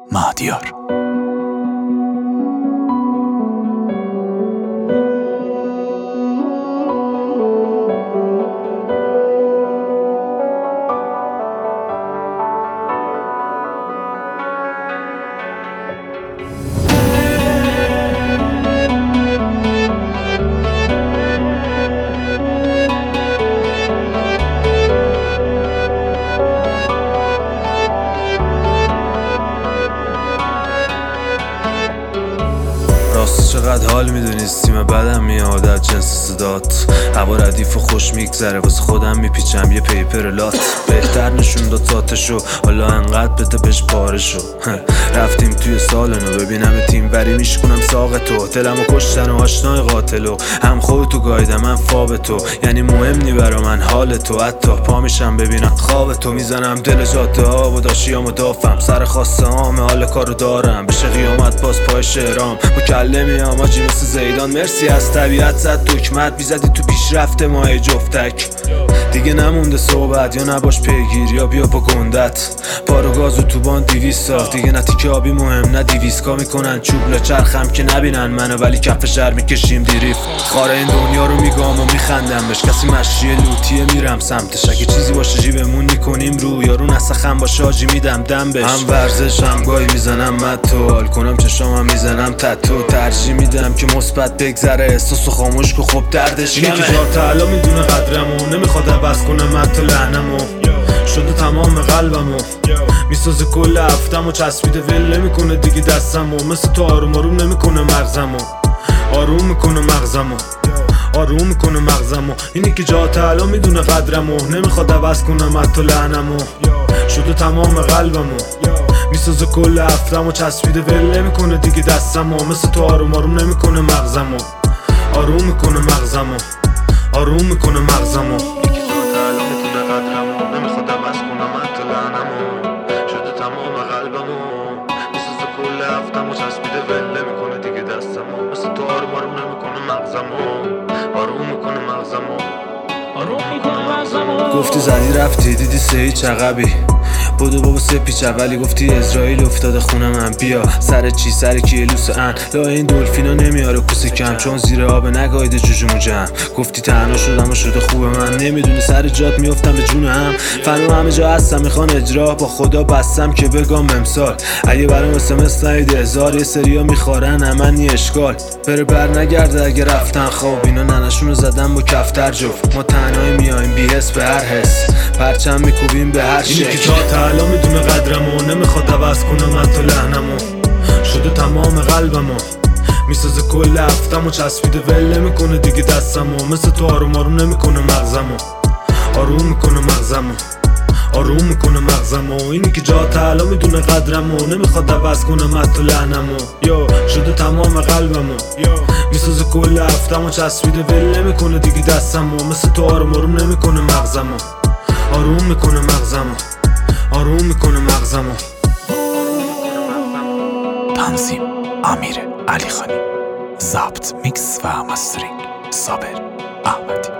مهدیار. چقدر حال میدونستیم بعدم میاد از جنس صدات. هوا ردیف و خوش میگذره واسه خودم میپیچم یه پیپر لات. بهتر نشون داد تاتشو حالا انقدر بده بهش پارشو. رفتیم توی سال نو ببینم تیم وری میشکنم ساق تو. دلمو کشتن و آشنای قاتلو هم خودتو گایدم من فاب تو. یعنی مهم نی برا من حال تو. حتی پا میشم ببینم خواب تو. میزنم دل جاده ها و داشیامو دافم. سر خواسته هامه حال کارو دارم. بشه قیامت باز پای شعرام مکلمی آجی مثل زیدان. مرسی از طبیعت زد دکمت بیزدی تو پیشرفت ماه جفتک. دیگه نمونده صحبت یا نباش پیگیر یا بیا با گندت. پارو گازو تو بان 200 تا دیگه نه تیکه آبی مهم نه 200 میکنن چوب لچرخم که نبینن منو ولی کف شهر میکشیم دیریف. خاره این دنیا رو میگام و میخندم بهش. کسی مشی لوتیه میرم سمتش. اگه چیزی باشه جیبمون میکنیم رو یارو نسخم باشه آجی میدم دم بهش. هم ورزش هم گاهی میزنم متو حال کنم چشامم میزنم تتو. ترجیح میدم که مثبت بگذره احساسو خاموش که خب دردش کمه. اینی که جا تعالی میدونه قدرمو نمیخواد عوض کنم حتی لعنمو. شده تمام قلبمو میسازه کل هفتمو. چسبیده ول نمیکنه دیگه دستمو. مثل تو آروم آروم نمیکنه مغزمو. آروم میکنه مغزمو. آروم میکنه مغزمو. اینی که جا تعالی میدونه قدرمو نمیخواد عوض کنم حتی لعنمو. شده تمام قلبمو میسازه کل هفتمو. چسبیده ول نمیکنه دیگه دستمو. مثل تو آروم آروم نمیکنه مغزمو. آروم میکنه مغزمو. آروم میکنه مغزمو. یکی تو تعالی میدونه قدرمو نمیخواد عوض کنم حتی لعنمو. شده تمام قلبمو میسازه کل هفتمو. چسبیده ول نمیکنه دیگه دستمو. مثل تو آروم آروم نمیکنه مغزمو. آروم میکنه مغزمو. آروم میکنه مغزمو. گفتی زدی رفتی دیدی سه چقبی بودو بابا سپیچ اولی. گفتی اسرائیل افتاده خونه من بیا سر چی سر کیه لوس ان. لا این دلفینا نمیاره کوسه کم چون زیر آب نگایده جوجمو جمع. گفتی تنها شدم و شده خوبه من نمیدونی سر جات میافتم به جون هم. فنو همه جا هستم میخوان اجرا با خدا بستم که بگم امسال. اگه برام اسمس نیده هزار یه سریا میخورن همه نی اشکال. بره بر نگرده اگه رفتن خواب. اینا ننشونو زدن با کفتر جفت. ما تنهایی میایم بی حس به هر حس. پرچم میکوبیم به هر شکل. حالا میدونه قدرمو نمیخواد عوض کنم حتی لعنمو. شده تمام قلبمو میسازه کل هفتمو. چسبیده ول نمیکنه دیگه دستمو. مثل تو آروم آروم نمیکنه مغزمو. آروم میکنه مغزمو. آروم میکنه مغزمو. اینی که جا تعالی میدونه قدرمو نمیخواد عوض کنم حتی لعنمو. شده تمام قلبمو میسازه کل هفتمو. چسبیده ول نمیکنه دیگه دستمو. مثل تو آروم آروم نمیکنه مغزمو. آروم میکنه مغزمو. آروم میکنه مغزمو. تنظیم امیر علی خانی. ضبط میکس و مسترینگ صابر احمدی.